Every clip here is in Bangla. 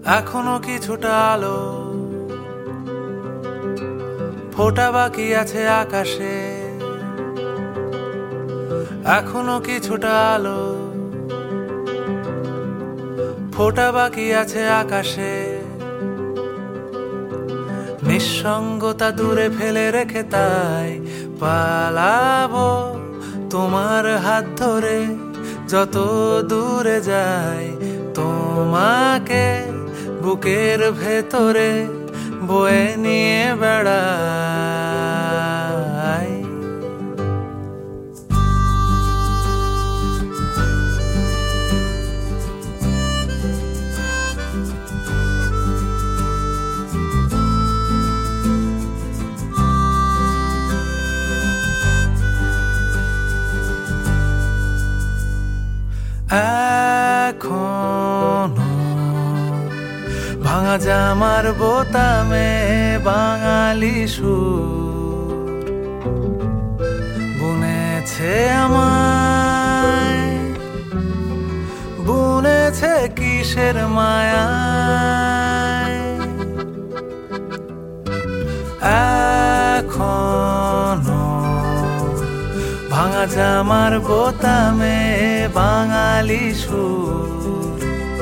এখনো কিছুটা আলো ফোটা বাকি আছে আকাশে, এখনো কিছুটা আলো ফোটা বাকি আছে আকাশে। নিঃসঙ্গতা দূরে ফেলে রেখে তাই পালাবো তোমার হাত ধরে, যত দূরে যাই তোমাকে বুকের ভেতরে বয়ে নিয়ে বেড়াই। এখনো ভাঙা জামার বোতামে বাঙালি সুর বুনেছে আমায়, বুনেছে কিসের মায়ায়। এখনো ভাঙা জামার বোতামে বাঙালি সুর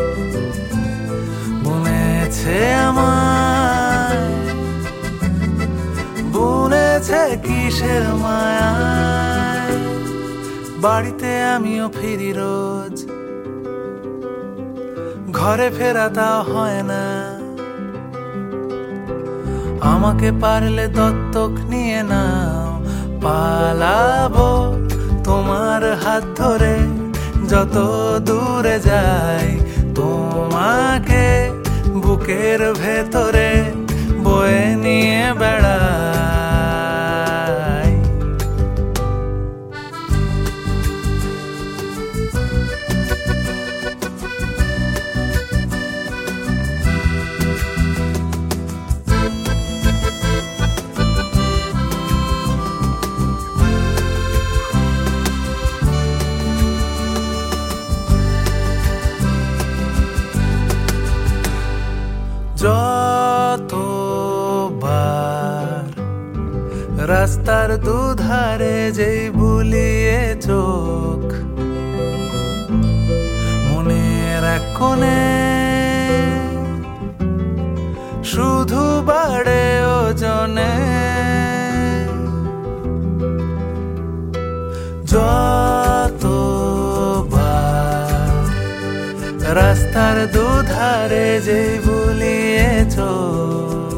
বুনেছে আমায়, বুনেছে কিসের মায়ায়। বাড়িতে আমিও ফিরি রোজ, ঘরে ফেরা তাও হয় না। আমাকে পারলে দত্তক নিয়ে নাও, পালাবো তোমার হাত ধরে, যত দূরে যাই তোমাকে বুকের ভেতরে বয়ে নিয়ে বেড়াই। যতবার রাস্তার দুধারে যেই বুলিয়ে চোখ, মনের এক কোণে শুধু বাড়ে ওজনে। যতবার রাস্তার দুধারে যেই বুলিয়ে চোখ,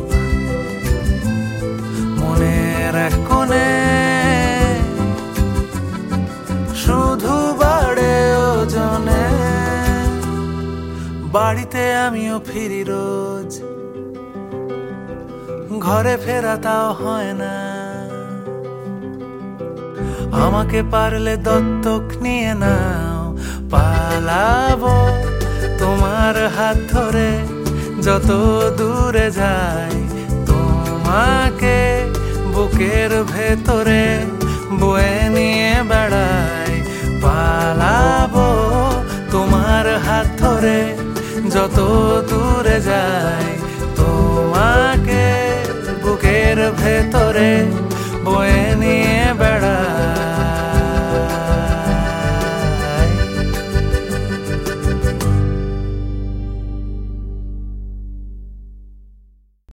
মনের এক কোণে শুধু বাড়ে ওজনে। বাড়িতে আমিও ফিরি রোজ, ঘরে ফেরা তাও হয় না। আমাকে পারলে দত্তক নিয়ে নাও, পালাবো তোমার হাত ধরে, যত দূরে যাই তোমাকে বুকের ভেতরে বয়ে নিয়ে বেড়াই। পালাবো তোমার হাত ধরে, যত দূরে যাই